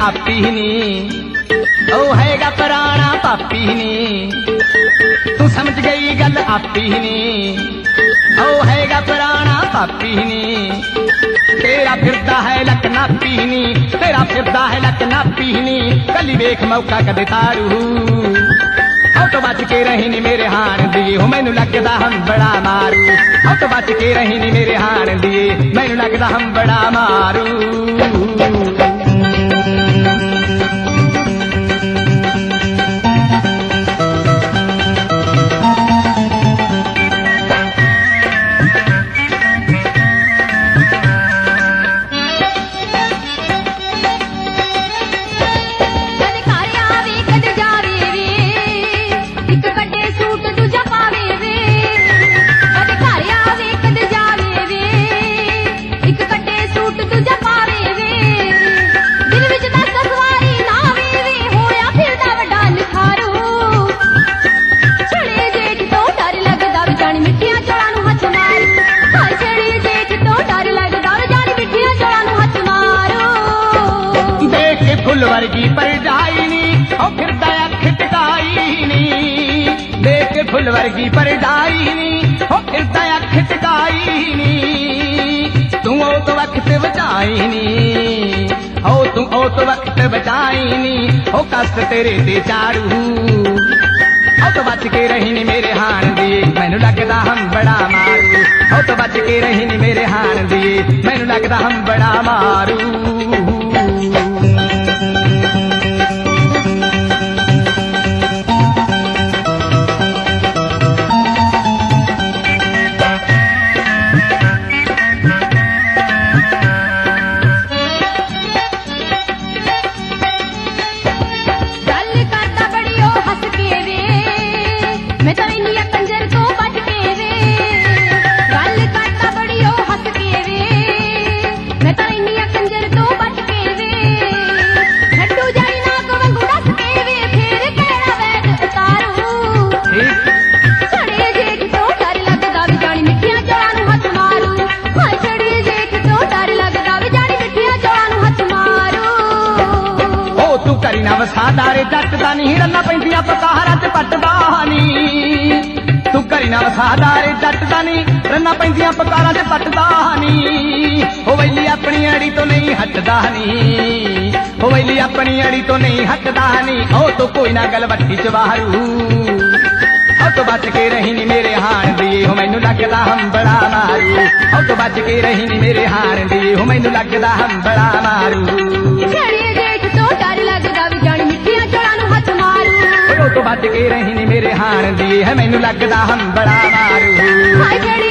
आपी नी, ओ हैगा पुराना पापी नी। तू समझ गई गल आपी नी, ओ हैगा पुराना पापी नी। तेरा फिरदा है लकना पीनी, तेरा फिरदा है लकना पीनी। कली वेख मौका कदे तारू, आओ तो बच के रही नी मेरे हाण दिए, हो मैनू लगदा हम बड़ा मारू। आओ तो बच के रही नी मेरे हाण दिए, मैनू लगदा हम बड़ा मारू। फुल वर्गी पर जाई नी, ओ फिरदा अख टिकाई नी। देख फुल वर्गी पर जाई नी, ओ फिरदा अख टिकाई नी। तू ओ तो वक्त बचाई नी, ओ तू ओ तो वक्त बचाई नी। ओ कष्ट तेरे ते चारू, ओ तो बच के रही नी मेरे हाण दिए, मैनू लगदा हम बड़ा मारू। ओ तो बच के रही नी मेरे हाण दिए, मैनू लगदा हम बड़ा मारू। वसादारे जट दा नी, रन्ना पैंदियां पकारा च पटदा नी। तू करी ना वसादारे जट दा नी, रन्ना पैंदियां पकारा च पटदा नी। हो वैली अपनी अड़ी तो नहीं हटदा नी, हो वैली अपनी अड़ी तो नहीं हटदा नी। ओ तो कोई ना गल वट्टी च वारू, ओ तो बच के रही नी मेरे हाण दिए, हो मैनू लगदा हम बड़ा मारू। ओ तो बच के रही नी मेरे हाण दिए, हो मैनू लगदा हम बड़ा मारू। तो बच के रही नी मेरे हाण दिए, है मैनू लगदा हम बड़ा मारू।